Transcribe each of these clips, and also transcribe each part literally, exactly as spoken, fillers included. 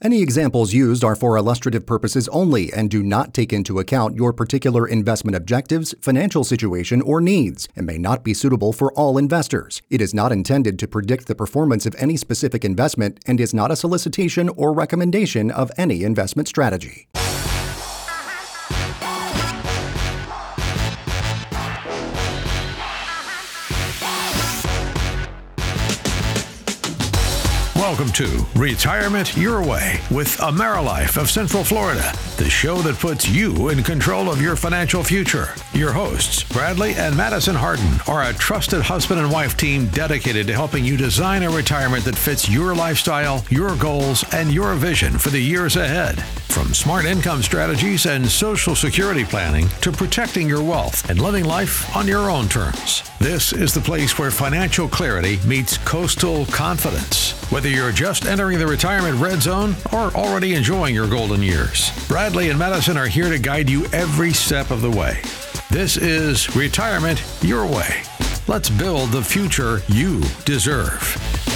Any examples used are for illustrative purposes only and do not take into account your particular investment objectives, financial situation, or needs, and may not be suitable for all investors. It is not intended to predict the performance of any specific investment and is not a solicitation or recommendation of any investment strategy. Welcome to Retirement Your Way with AmeriLife of Central Florida, the show that puts you in control of your financial future. Your hosts, Bradley and Madison Harden, are a trusted husband and wife team dedicated to helping you design a retirement that fits your lifestyle, your goals, and your vision for the years ahead. From smart income strategies and Social Security planning to protecting your wealth and living life on your own terms. This is the place where financial clarity meets coastal confidence. Whether you're just entering the retirement red zone or already enjoying your golden years, Bradley and Madison are here to guide you every step of the way. This is Retirement Your Way. Let's build the future you deserve.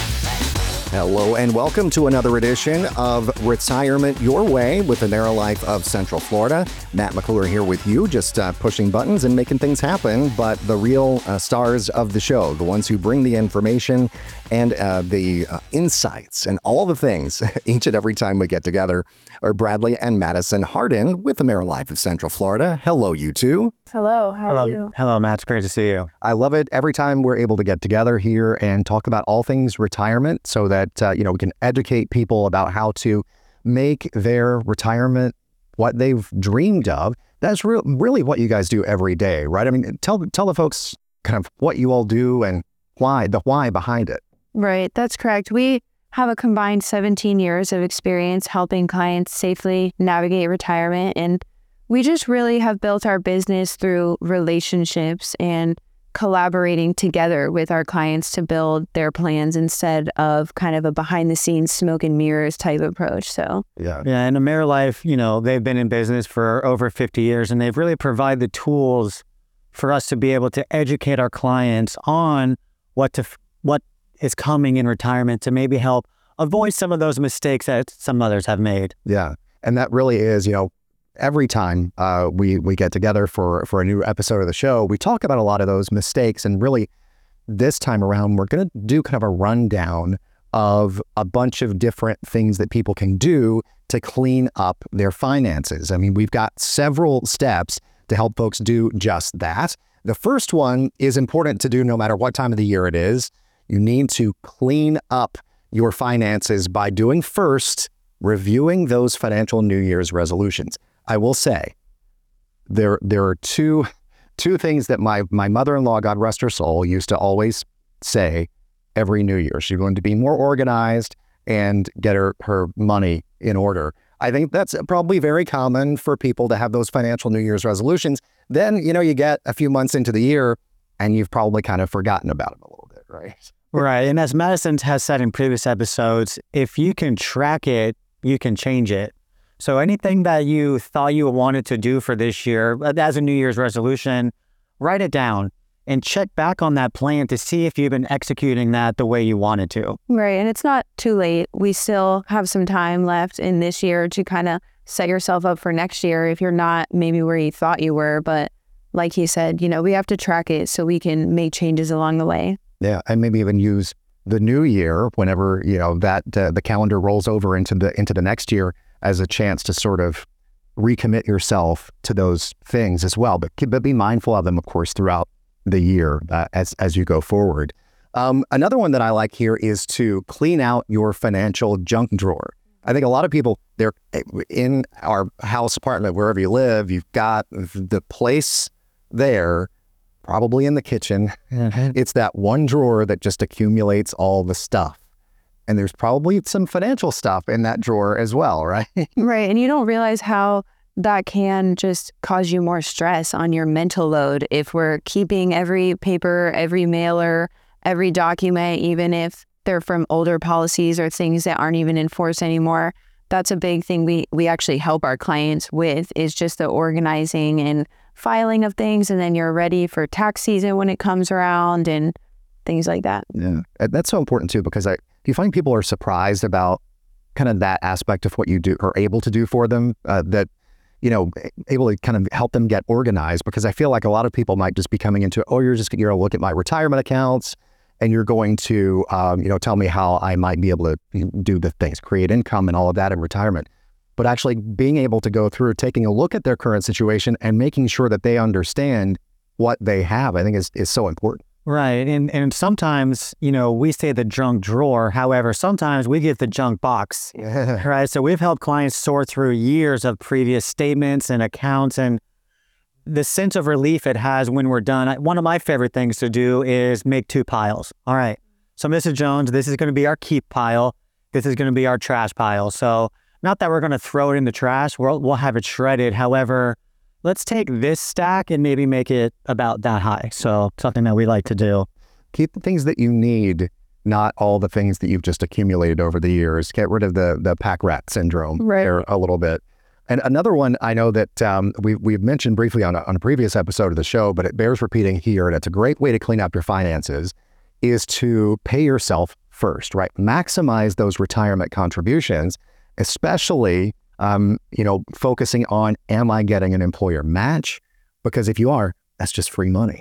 Hello and welcome to another edition of Retirement Your Way with AmeriLife of Central Florida. Matt McClure here with you, just uh, pushing buttons and making things happen, but the real uh, stars of the show, the ones who bring the information and uh, the uh, insights and all the things each and every time we get together are Bradley and Madison Harden with AmeriLife of Central Florida. Hello, you two. Hello, how Hello. are you? Hello, Matt. It's great to see you. I love it every time we're able to get together here and talk about all things retirement so that, uh, you know, we can educate people about how to make their retirement what they've dreamed of. That's re- really what you guys do every day, right? I mean, tell tell the folks kind of what you all do and why, the why behind it. Right, that's correct. We have a combined seventeen years of experience helping clients safely navigate retirement, and we just really have built our business through relationships and collaborating together with our clients to build their plans instead of kind of a behind the scenes smoke and mirrors type approach. So Yeah. Yeah, and AmeriLife, you know, they've been in business for over fifty years, and they've really provided the tools for us to be able to educate our clients on what to what is coming in retirement to maybe help avoid some of those mistakes that some others have made. Yeah. And that really is, you know, every time uh, we we get together for, for a new episode of the show, we talk about a lot of those mistakes. And really, this time around, we're going to do kind of a rundown of a bunch of different things that people can do to clean up their finances. I mean, we've got several steps to help folks do just that. The first one is important to do no matter what time of the year it is. You need to clean up your finances by doing first, reviewing those financial New Year's resolutions. I will say, there there are two two things that my my mother-in-law, God rest her soul, used to always say every New Year. She's going to be more organized and get her, her money in order. I think that's probably very common for people to have those financial New Year's resolutions. Then, you know, you get a few months into the year and you've probably kind of forgotten about them a little bit, right? Right. And as Madison has said in previous episodes, if you can track it, you can change it. So anything that you thought you wanted to do for this year as a New Year's resolution, write it down and check back on that plan to see if you've been executing that the way you wanted to. right, and it's not too late. We still have some time left in this year to kind of set yourself up for next year if you're not maybe where you thought you were. But like he said, you know, we have to track it so we can make changes along the way. Yeah, and maybe even use the new year whenever, you know, that uh, the calendar rolls over into the into the next year as a chance to sort of recommit yourself to those things as well. But, but be mindful of them, of course, throughout the year uh, as as you go forward. Um, another one that I like here is to clean out your financial junk drawer. I think a lot of people, they're in our house, apartment, wherever you live, you've got the place there, probably in the kitchen. Mm-hmm. It's that one drawer that just accumulates all the stuff. And there's probably some financial stuff in that drawer as well, right? Right, and you don't realize how that can just cause you more stress on your mental load if we're keeping every paper, every mailer, every document, even if they're from older policies or things that aren't even enforced anymore. That's a big thing we, we actually help our clients with, is just the organizing and filing of things, and then you're ready for tax season when it comes around and things like that. Yeah, that's so important too, because I you find people are surprised about kind of that aspect of what you do are able to do for them, uh, that, you know, able to kind of help them get organized? Because I feel like a lot of people might just be coming into, oh, you're just, you're going to look at my retirement accounts and you're going to, um, you know, tell me how I might be able to do the things, create income and all of that in retirement. But actually being able to go through, taking a look at their current situation and making sure that they understand what they have, I think is, is so important. Right. And and sometimes, you know, we say the junk drawer. However, sometimes we get the junk box. Yeah. Right. So we've helped clients sort through years of previous statements and accounts, and the sense of relief it has when we're done. I, one of my favorite things to do is make two piles. All right. So Missus Jones, this is going to be our keep pile. This is going to be our trash pile. So not that we're going to throw it in the trash. We'll, we'll have it shredded. However, let's take this stack and maybe make it about that high. So something that we like to do. Keep the things that you need, not all the things that you've just accumulated over the years. Get rid of the the pack rat syndrome Right. there a little bit. And another one I know that um, we, we've mentioned briefly on a, on a previous episode of the show, but it bears repeating here, and it's a great way to clean up your finances, is to pay yourself first, right? Maximize those retirement contributions, especially Um, you know, focusing on, am I getting an employer match? Because if you are, that's just free money.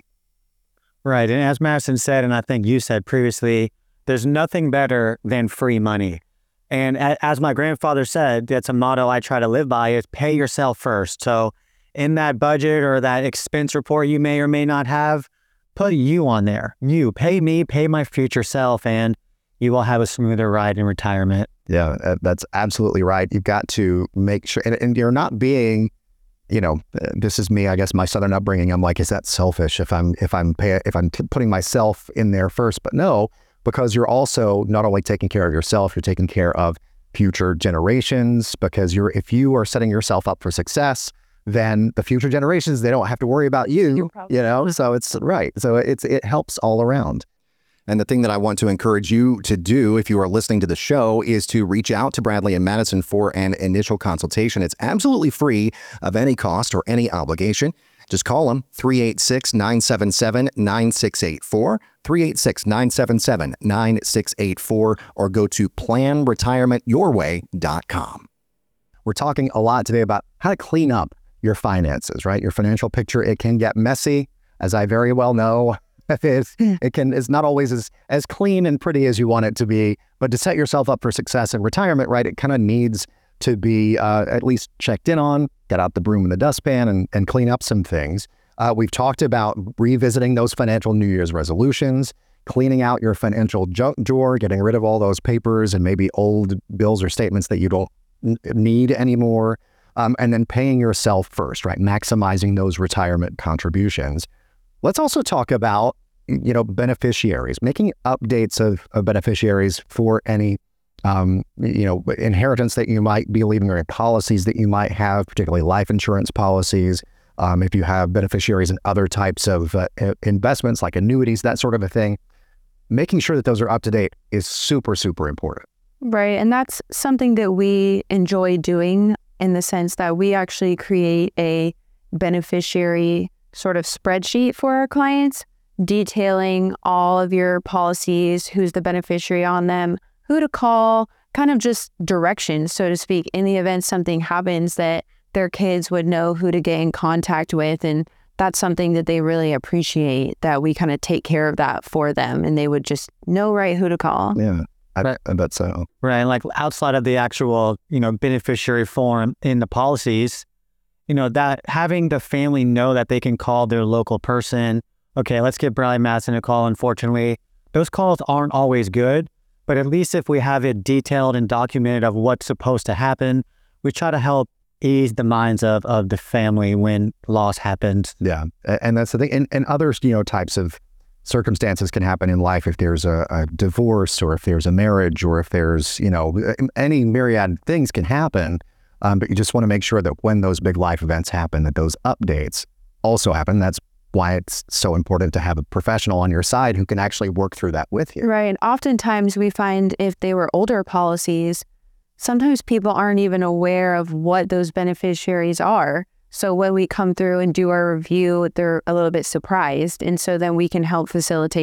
Right. And as Madison said, and I think you said previously, there's nothing better than free money. And a, as my grandfather said, that's a motto I try to live by, is pay yourself first. So in that budget or that expense report you may or may not have, put you on there. You pay me, pay my future self, and you will have a smoother ride in retirement. Yeah, uh, that's absolutely right. You've got to make sure, and, and you're not being, you know, uh, this is me, I guess, my Southern upbringing. I'm like, is that selfish if I'm if I'm pay, if I'm t- putting myself in there first? But no, because you're also not only taking care of yourself, you're taking care of future generations. Because you're if you are setting yourself up for success, then the future generations, they don't have to worry about you. You know, so it's right. So it's it helps all around. And the thing that I want to encourage you to do if you are listening to the show is to reach out to Bradley and Madison for an initial consultation. It's absolutely free of any cost or any obligation. Just call them three eight six, nine seven seven, nine six eight four, three eight six, nine seven seven, nine six eight four, or go to plan retirement your way dot com. We're talking a lot today about how to clean up your finances, right? Your financial picture, it can get messy, as I very well know. It's, it can it's not always as, as clean and pretty as you want it to be, but to set yourself up for success in retirement, right, it kind of needs to be uh, at least checked in on, get out the broom and the dustpan and, and clean up some things. Uh, we've talked about revisiting those financial New Year's resolutions, cleaning out your financial junk drawer, getting rid of all those papers and maybe old bills or statements that you don't n- need anymore, um, and then paying yourself first, right, maximizing those retirement contributions. Let's also talk about, you know, beneficiaries, making updates of, of beneficiaries for any, um, you know, inheritance that you might be leaving or policies that you might have, particularly life insurance policies. Um, if you have beneficiaries in other types of uh, investments like annuities, that sort of a thing, making sure that those are up to date is super, super important. Right. And that's something that we enjoy doing in the sense that we actually create a beneficiary sort of spreadsheet for our clients, detailing all of your policies, who's the beneficiary on them, who to call, kind of just directions, so to speak, in the event something happens, that their kids would know who to get in contact with. And that's something that they really appreciate, that we kind of take care of that for them and they would just know right who to call. Yeah, I, Right. I bet so. Right. Like outside of the actual, you know, beneficiary form in the policies, you know, that having the family know that they can call their local person. Okay, let's give Bradley Madison a call. Unfortunately, those calls aren't always good, but at least if we have it detailed and documented of what's supposed to happen, we try to help ease the minds of, of the family when loss happens. Yeah, a- and that's the thing. And, and other, you know, types of circumstances can happen in life if there's a, a divorce or if there's a marriage or if there's, you know, any myriad things can happen. Um, but you just want to make sure that when those big life events happen, that those updates also happen. That's why it's so important to have a professional on your side who can actually work through that with you. Right. And oftentimes we find if they were older policies, sometimes people aren't even aware of what those beneficiaries are. So when we come through and do our review, they're a little bit surprised. And so then we can help facilitate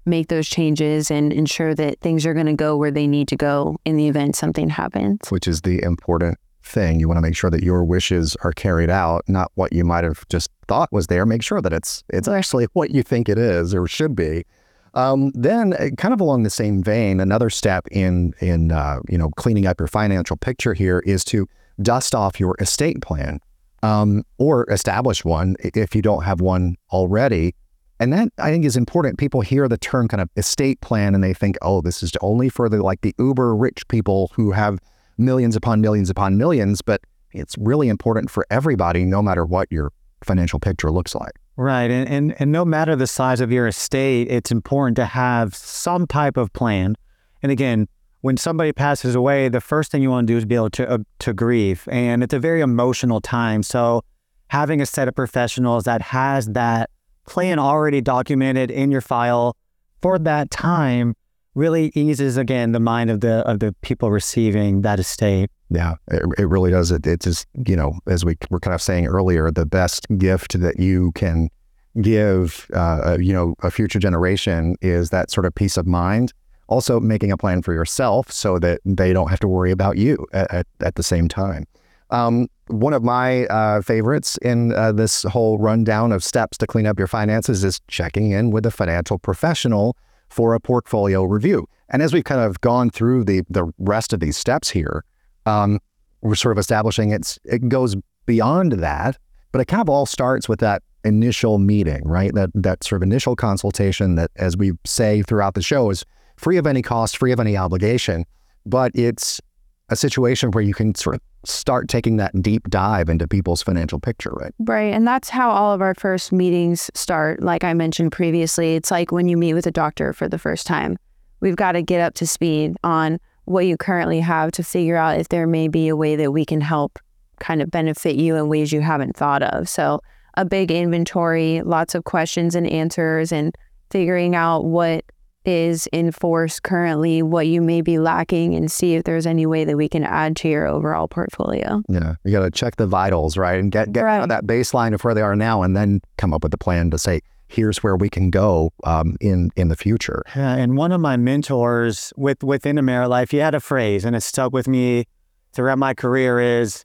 make those changes and ensure that things are going to go where they need to go in the event something happens. Which is the important thing. You want to make sure that your wishes are carried out, not what you might have just thought was there. Make sure that it's it's actually what you think it is or should be. Um, then, uh, kind of along the same vein, another step in in uh, you know cleaning up your financial picture here is to dust off your estate plan, um, or establish one if you don't have one already. And that, I think, is important. People hear the term kind of estate plan and they think, oh, this is only for the like the uber rich people who have millions upon millions upon millions, but it's really important for everybody, no matter what your financial picture looks like. Right. And, and, and no matter the size of your estate, it's important to have some type of plan. And again, when somebody passes away, the first thing you want to do is be able to, uh, to grieve. And it's a very emotional time. So having a set of professionals that has that plan already documented in your file for that time really eases, again, the mind of the of the people receiving that estate. Yeah, it, it really does. It, it's just, you know, as we were kind of saying earlier, the best gift that you can give, uh, you know, a future generation is that sort of peace of mind. Also making a plan for yourself so that they don't have to worry about you at, at, at the same time. Um, one of my uh, favorites in uh, this whole rundown of steps to clean up your finances is checking in with a financial professional for a portfolio review. And as we've kind of gone through the the rest of these steps here, um, we're sort of establishing it's it goes beyond that, but it kind of all starts with that initial meeting, right? That that sort of initial consultation that, as we say throughout the show, is free of any cost, free of any obligation, but it's a situation where you can sort of start taking that deep dive into people's financial picture, right? Right. And that's how all of our first meetings start. Like I mentioned previously, it's like when you meet with a doctor for the first time. We've got to get up to speed on what you currently have to figure out if there may be a way that we can help kind of benefit you in ways you haven't thought of. So a big inventory, lots of questions and answers, and figuring out what is in force currently, what you may be lacking, and see if there's any way that we can add to your overall portfolio. Yeah, you got to check the vitals, right? And get, get right. that baseline of where they are now, and then come up with a plan to say, here's where we can go um, in, in the future. Yeah, and one of my mentors with, within AmeriLife, he had a phrase, and it stuck with me throughout my career, is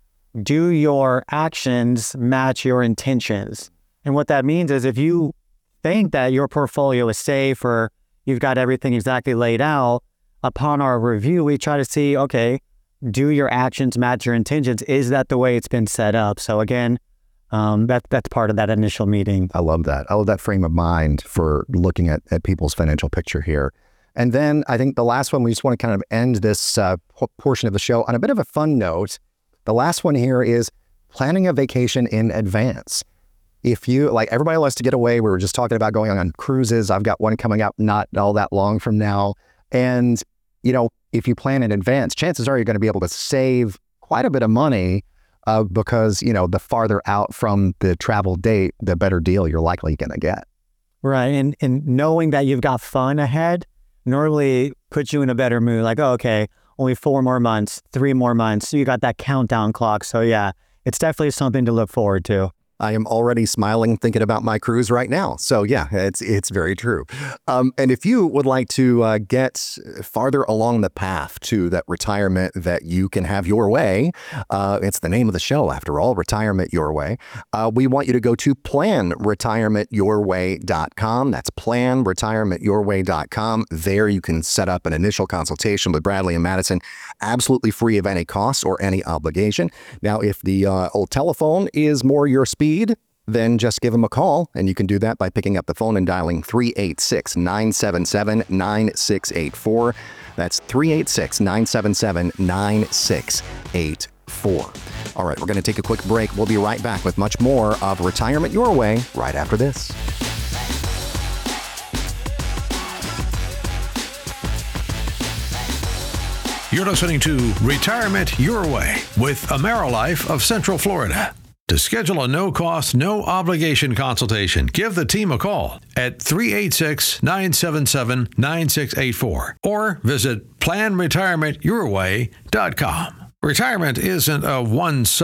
do your actions match your intentions? And what that means is if you think that your portfolio is safe or you've got everything exactly laid out, upon our review, we try to see, okay, do your actions match your intentions? Is that the way it's been set up? So again, um, that that's part of that initial meeting. I love that. I love that frame of mind for looking at, at people's financial picture here. And then I think the last one, we just want to kind of end this uh, portion of the show on a bit of a fun note. The last one here is planning a vacation in advance. If you, like everybody loves to get away, we were just talking about going on cruises. I've got one coming up not all that long from now. And, you know, if you plan in advance, chances are you're going to be able to save quite a bit of money uh, because, you know, the farther out from the travel date, the better deal you're likely going to get. Right. And, and knowing that you've got fun ahead normally puts you in a better mood. Like, oh, okay, only four more months, three more months. So you got that countdown clock. So yeah, it's definitely something to look forward to. I am already smiling thinking about my cruise right now. So yeah, it's it's very true. Um, and if you would like to uh, get farther along the path to that retirement that you can have your way, uh, it's the name of the show after all, Retirement Your Way. Uh, we want you to go to plan retirement your way dot com. That's plan retirement your way dot com. There you can set up an initial consultation with Bradley and Madison, absolutely free of any costs or any obligation. Now, if the uh, old telephone is more your speed, then just give them a call, and you can do that by picking up the phone and dialing three eight six, nine seven seven, nine six eight four. That's three eight six, nine seven seven, nine six eight four. All right, we're going to take a quick break. We'll be right back with much more of Retirement Your Way right after this. You're listening to Retirement Your Way with AmeriLife of Central Florida. To schedule a no-cost, no-obligation consultation, give the team a call at three eight six, nine seven seven, nine six eight four or visit plan retirement your way dot com. Retirement isn't a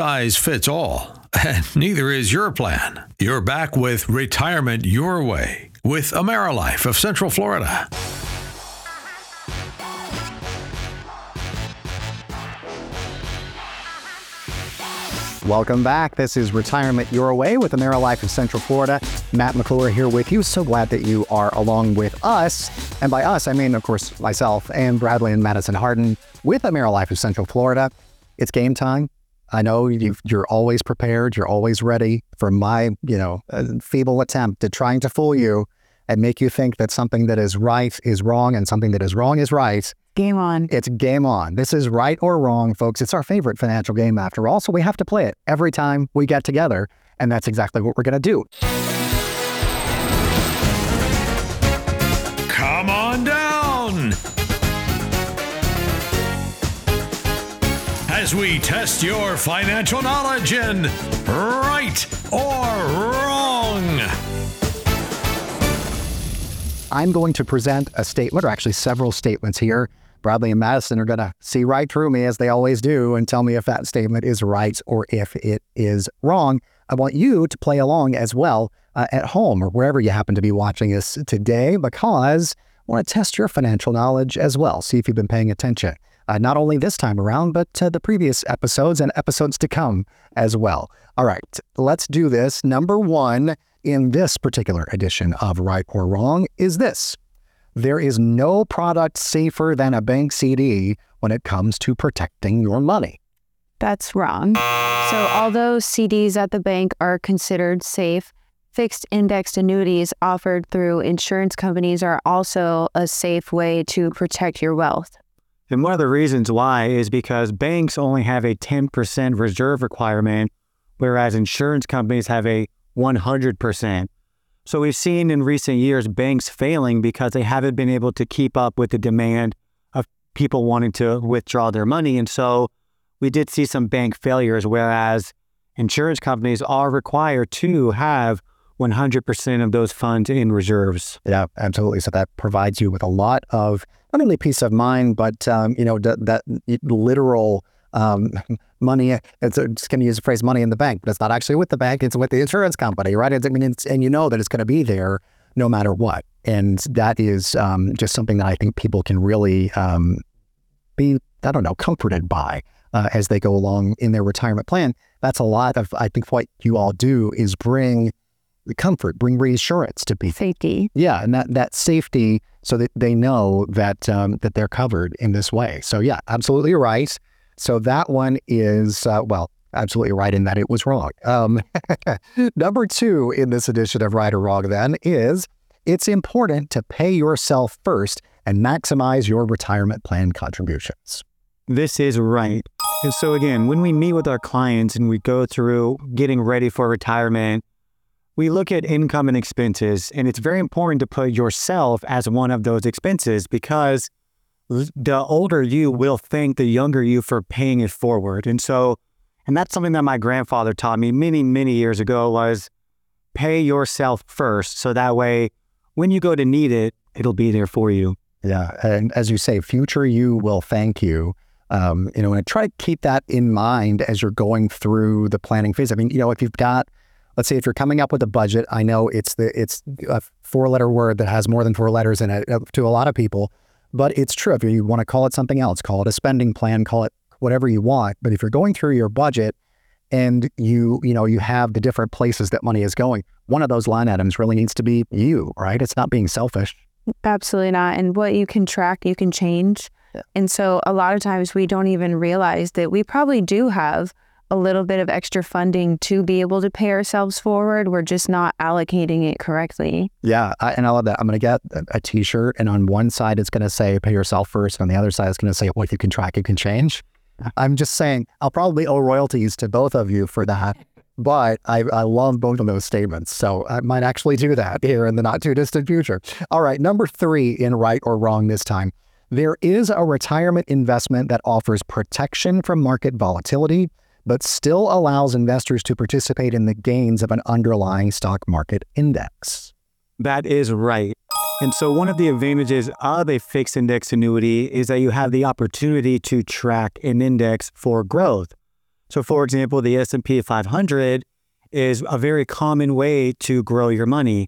one-size-fits-all, and neither is your plan. You're back with Retirement Your Way. with AmeriLife of Central Florida. Welcome back. This is Retirement Your Way with AmeriLife of Central Florida. Matt McClure here with you. So glad that you are along with us. And by us, I mean, of course, myself and Bradley and Madison Harden with AmeriLife of Central Florida. It's game time. I know you've, you're always prepared. You're always ready for my, you know, uh, feeble attempt at trying to fool you and make you think that something that is right is wrong and something that is wrong is right. Game on. It's game on. This is right or wrong, folks. It's our favorite financial game after all, so we have to play it every time we get together, and that's exactly what we're going to do. Come on down! As we test your financial knowledge in right or wrong. I'm going to present a statement, or actually several statements here. Bradley and Madison are going to see right through me, as they always do, and tell me if that statement is right or if it is wrong. I want you to play along as well uh, at home or wherever you happen to be watching us today, because I want to test your financial knowledge as well, see if you've been paying attention. Uh, not only this time around, but uh, the previous episodes and episodes to come as well. All right, let's do this. Number one in this particular edition of Right or Wrong is this. There is no product safer than a bank C D when it comes to protecting your money. That's wrong. So although C Ds at the bank are considered safe, fixed indexed annuities offered through insurance companies are also a safe way to protect your wealth. And one of the reasons why is because banks only have a ten percent reserve requirement, whereas insurance companies have a one hundred percent. So we've seen in recent years banks failing because they haven't been able to keep up with the demand of people wanting to withdraw their money. And so we did see some bank failures, whereas insurance companies are required to have one hundred percent of those funds in reserves. Yeah, absolutely. So that provides you with a lot of not only peace of mind, but, um, you know, that, that literal um, money. It's just going to use the phrase money in the bank, but it's not actually with the bank. It's with the insurance company, right? It's, I mean, it's, and you know that it's going to be there no matter what. And that is um, just something that I think people can really um, be, I don't know, comforted by uh, as they go along in their retirement plan. That's a lot of, I think what you all do is bring comfort, bring reassurance to people. Safety. Yeah, and that, that safety so that they know that um, that they're covered in this way. So yeah, absolutely right. So that one is, uh, well, absolutely right in that it was wrong. Um, number two in this edition of Right or Wrong then is, it's important to pay yourself first and maximize your retirement plan contributions. This is right. And so again, when we meet with our clients and we go through getting ready for retirement, we look at income and expenses, and it's very important to put yourself as one of those expenses, because the older you will thank the younger you for paying it forward. And so, and that's something that my grandfather taught me many, many years ago, was pay yourself first. So that way, when you go to need it, it'll be there for you. Yeah. And as you say, future you will thank you. Um, you know, and try to keep that in mind as you're going through the planning phase. I mean, you know, if you've got, let's say if you're coming up with a budget, I know it's the it's a four-letter word that has more than four letters in it to a lot of people, but it's true. If you want to call it something else, call it a spending plan, call it whatever you want. But if you're going through your budget and you, you know, you have the different places that money is going, one of those line items really needs to be you, right? It's not being selfish. Absolutely not. And what you can track, you can change. Yeah. And so a lot of times we don't even realize that we probably do have a little bit of extra funding to be able to pay ourselves forward. We're just not allocating it correctly. Yeah, I, and I love that. I'm going to get a, a t-shirt, and on one side it's going to say pay yourself first, and on the other side it's going to say what you can track, you can change. I'm just saying I'll probably owe royalties to both of you for that, but I, I love both of those statements. So I might actually do that here in the not too distant future. All right, number three in Right or Wrong this time. There is a retirement investment that offers protection from market volatility, but still allows investors to participate in the gains of an underlying stock market index. That is right. And so one of the advantages of a fixed index annuity is that you have the opportunity to track an index for growth. So for example, the S and P five hundred is a very common way to grow your money.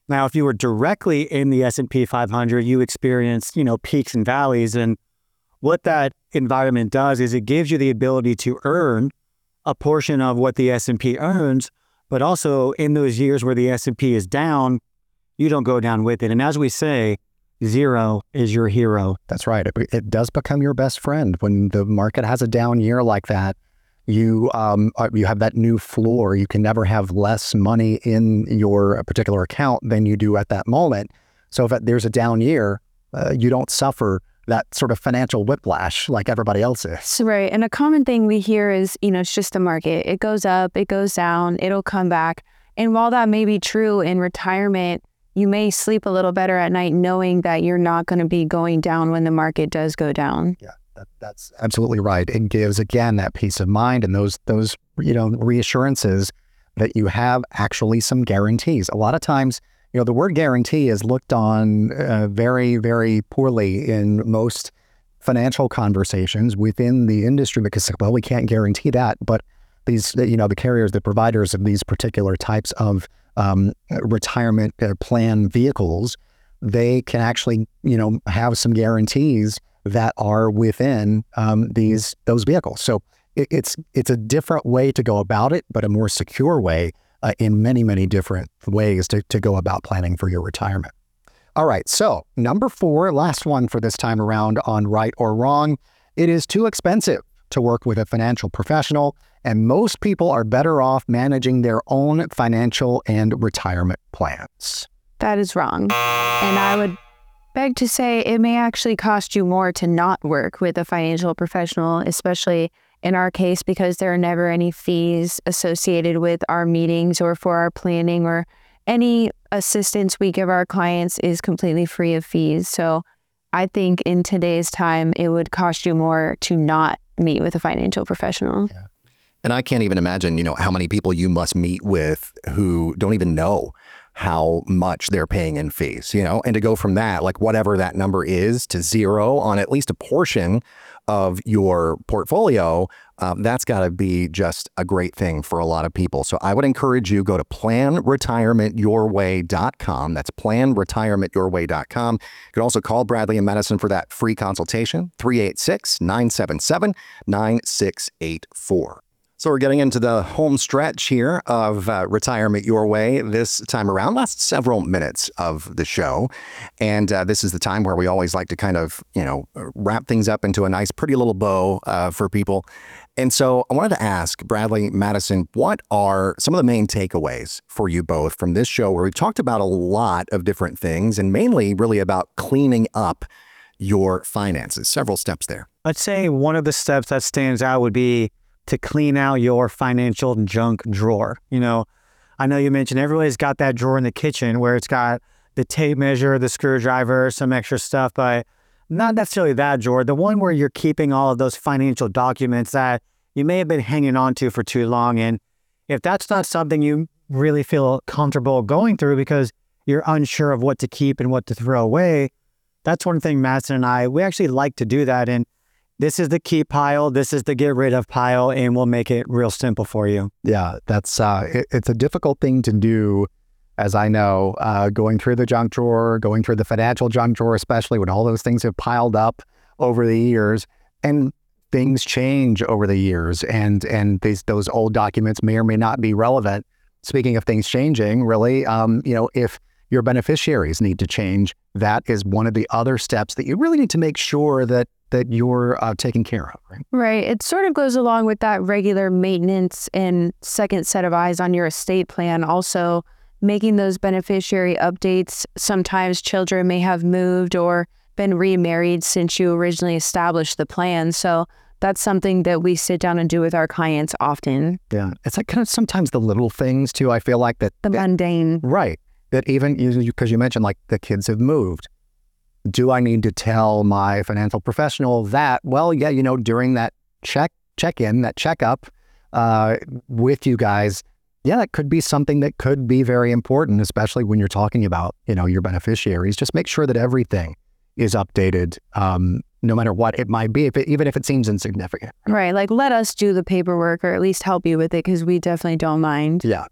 Now, if you were directly in the S and P five hundred, you experience, you know, peaks and valleys. And what that environment does is it gives you the ability to earn a portion of what the S and P earns, but also in those years where the S and P is down, you don't go down with it. And as we say, zero is your hero. That's right. It, it does become your best friend when the market has a down year like that. You um you have that new floor. You can never have less money in your particular account than you do at that moment. So if there's a down year, uh, you don't suffer that sort of financial whiplash like everybody else is. Right. And a common thing we hear is, you know, it's just the market. It goes up, it goes down, it'll come back. And while that may be true in retirement, you may sleep a little better at night knowing that you're not going to be going down when the market does go down. Yeah, that, that's absolutely right. It gives, again, that peace of mind and those, those, you know, reassurances that you have actually some guarantees. A lot of times, you know, the word guarantee is looked on uh, very, very poorly in most financial conversations within the industry because, well, we can't guarantee that. But these, you know, the carriers, the providers of these particular types of um, retirement uh, plan vehicles, they can actually, you know, have some guarantees that are within um, these those vehicles. So it, it's it's a different way to go about it, but a more secure way. Uh, in many, many different ways to, to go about planning for your retirement. All right, so number four, last one for this time around on right or wrong. It is too expensive to work with a financial professional, and most people are better off managing their own financial and retirement plans. That is wrong. And I would beg to say it may actually cost you more to not work with a financial professional, especially in our case, because there are never any fees associated with our meetings or for our planning, or any assistance we give our clients is completely free of fees. So I think in today's time, it would cost you more to not meet with a financial professional. Yeah. And I can't even imagine, you know, how many people you must meet with who don't even know how much they're paying in fees, you know, and to go from that, like whatever that number is, to zero on at least a portion of your portfolio, um, that's got to be just a great thing for a lot of people. So I would encourage you, go to plan retirement your way dot com. That's plan retirement your way dot com. You can also call Bradley and Madison for that free consultation, three eight six, nine seven seven, nine six eight four. So we're getting into the home stretch here of uh, Retirement Your Way this time around. Last several minutes of the show. And uh, this is the time where we always like to kind of, you know, wrap things up into a nice, pretty little bow uh, for people. And so I wanted to ask Bradley, Madison, what are some of the main takeaways for you both from this show where we've talked about a lot of different things and mainly really about cleaning up your finances, several steps there? I'd say one of the steps that stands out would be to clean out your financial junk drawer. You know, I know you mentioned everybody's got that drawer in the kitchen where it's got the tape measure, the screwdriver, some extra stuff, but not necessarily that drawer. The one where you're keeping all of those financial documents that you may have been hanging on to for too long. And if that's not something you really feel comfortable going through because you're unsure of what to keep and what to throw away, that's one thing Madison and I, we actually like to do that. And this is the keep pile, this is the get rid of pile, and we'll make it real simple for you. Yeah, that's uh, it, it's a difficult thing to do, as I know, uh, going through the junk drawer, going through the financial junk drawer, especially when all those things have piled up over the years, and things change over the years, and and these those old documents may or may not be relevant. Speaking of things changing, really, um, you know, if your beneficiaries need to change, that is one of the other steps that you really need to make sure that that you're uh, taking care of, right? Right. It sort of goes along with that regular maintenance and second set of eyes on your estate plan. Also, making those beneficiary updates. Sometimes children may have moved or been remarried since you originally established the plan. So that's something that we sit down and do with our clients often. Yeah. It's like kind of sometimes the little things too, I feel like that. The that, mundane. Right. That even, because you mentioned like the kids have moved. Do I need to tell my financial professional that? Well, yeah, you know, during that check, check-in, that checkup uh, with you guys, yeah, that could be something that could be very important, especially when you're talking about, you know, your beneficiaries. Just make sure that everything is updated, um, no matter what it might be, if it, even if it seems insignificant. Right. Like, let us do the paperwork or at least help you with it because we definitely don't mind. Yeah,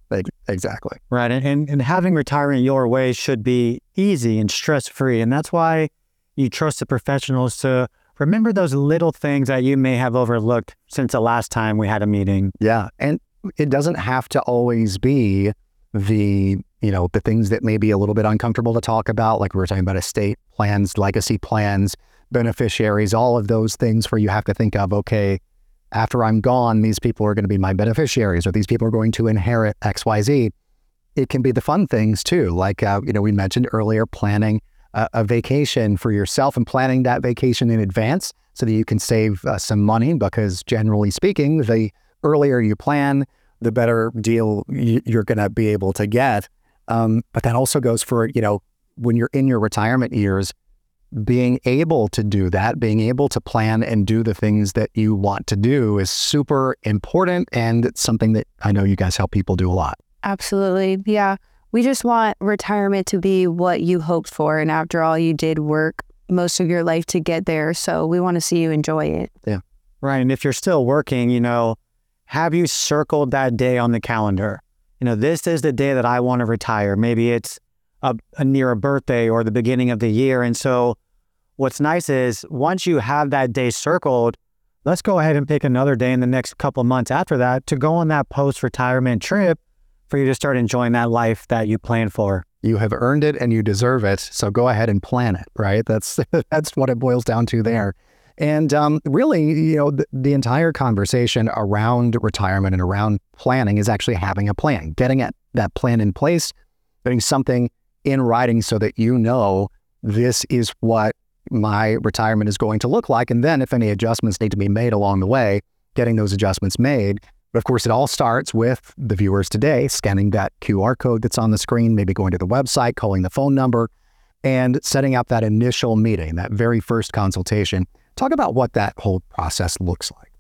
Exactly. Right. And, and, and having retirement your way should be easy and stress-free. And that's why you trust the professionals to remember those little things that you may have overlooked since the last time we had a meeting. Yeah. And it doesn't have to always be the, you know, the things that may be a little bit uncomfortable to talk about, like we were talking about estate plans, legacy plans, beneficiaries, all of those things where you have to think of, okay, after I'm gone, these people are going to be my beneficiaries, or these people are going to inherit X Y Z. It can be the fun things too. Like, uh, you know, we mentioned earlier, planning a, a vacation for yourself and planning that vacation in advance so that you can save uh, some money, because generally speaking, the earlier you plan, the better deal y- you're going to be able to get. Um, but that also goes for, you know, when you're in your retirement years, being able to do that, being able to plan and do the things that you want to do is super important. And it's something that I know you guys help people do a lot. Absolutely. Yeah. We just want retirement to be what you hoped for. And after all, you did work most of your life to get there. So we want to see you enjoy it. Yeah. Right. And if you're still working, you know, have you circled that day on the calendar? You know, this is the day that I want to retire. Maybe it's a, a near a birthday or the beginning of the year. And so what's nice is once you have that day circled, let's go ahead and pick another day in the next couple of months after that to go on that post-retirement trip for you to start enjoying that life that you planned for. You have earned it and you deserve it. So go ahead and plan it, right? That's that's what it boils down to there. And um, really, you know, the, the entire conversation around retirement and around planning is actually having a plan, getting it, that plan in place, putting something in writing so that you know this is what my retirement is going to look like. And then if any adjustments need to be made along the way, getting those adjustments made. But of course, it all starts with the viewers today scanning that Q R code that's on the screen, maybe going to the website, calling the phone number, and setting up that initial meeting, that very first consultation. Talk about what that whole process looks like.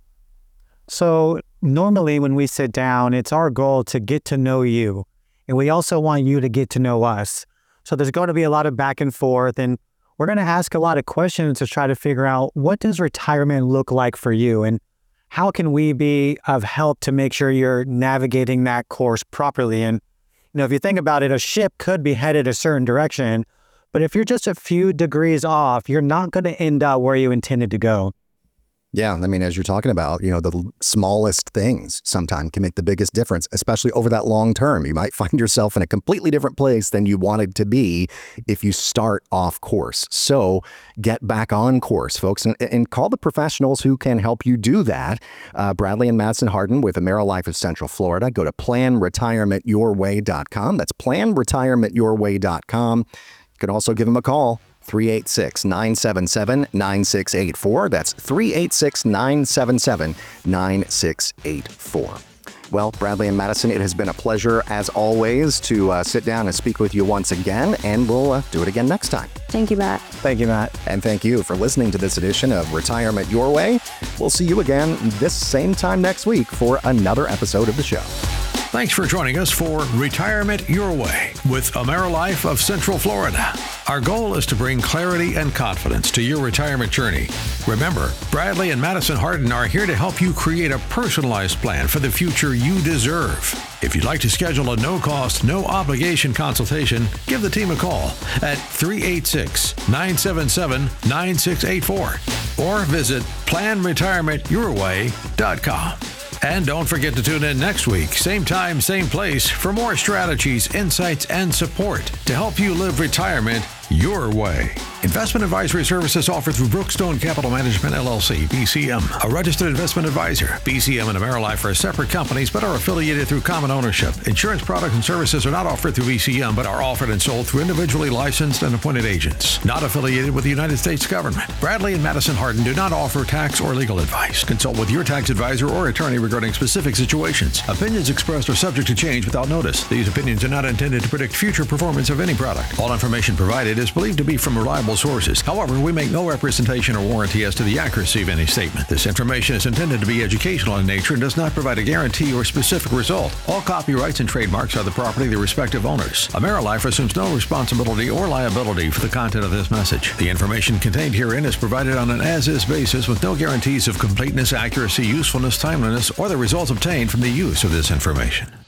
So normally when we sit down, it's our goal to get to know you. And we also want you to get to know us. So there's going to be a lot of back and forth, and we're going to ask a lot of questions to try to figure out, what does retirement look like for you? And how can we be of help to make sure you're navigating that course properly? And, you know, if you think about it, a ship could be headed a certain direction, but if you're just a few degrees off, you're not going to end up where you intended to go. Yeah, I mean, as you're talking about, you know, the smallest things sometimes can make the biggest difference, especially over that long term. You might find yourself in a completely different place than you wanted to be if you start off course. So get back on course, folks, and, and call the professionals who can help you do that. Uh, Bradley and Madison Harden with AmeriLife of Central Florida. Go to plan retirement your way dot com. That's plan retirement your way dot com. You can also give them a call. three eight six, nine seven seven, nine six eight four. That's three eight six, nine seven seven, nine six eight four. Well, Bradley and Madison, it has been a pleasure, as always, to uh, sit down and speak with you once again, and we'll uh, do it again next time. Thank you, Matt. Thank you, Matt. And thank you for listening to this edition of Retirement Your Way. We'll see you again this same time next week for another episode of the show. Thanks for joining us for Retirement Your Way with AmeriLife of Central Florida. Our goal is to bring clarity and confidence to your retirement journey. Remember, Bradley and Madison Harden are here to help you create a personalized plan for the future you deserve. If you'd like to schedule a no-cost, no-obligation consultation, give the team a call at three eight six, nine seven seven, nine six eight four or visit plan retirement your way dot com. And don't forget to tune in next week, same time, same place, for more strategies, insights, and support to help you live retirement your way. Investment advisory services offered through Brookstone Capital Management, L L C, B C M, a registered investment advisor. B C M and AmeriLife are separate companies but are affiliated through common ownership. Insurance products and services are not offered through B C M but are offered and sold through individually licensed and appointed agents. Not affiliated with the United States government. Bradley and Madison Harden do not offer tax or legal advice. Consult with your tax advisor or attorney regarding specific situations. Opinions expressed are subject to change without notice. These opinions are not intended to predict future performance of any product. All information provided is believed to be from reliable sources. However, we make no representation or warranty as to the accuracy of any statement. This information is intended to be educational in nature and does not provide a guarantee or specific result. All copyrights and trademarks are the property of the respective owners. AmeriLife assumes no responsibility or liability for the content of this message. The information contained herein is provided on an as-is basis with no guarantees of completeness, accuracy, usefulness, timeliness, or the results obtained from the use of this information.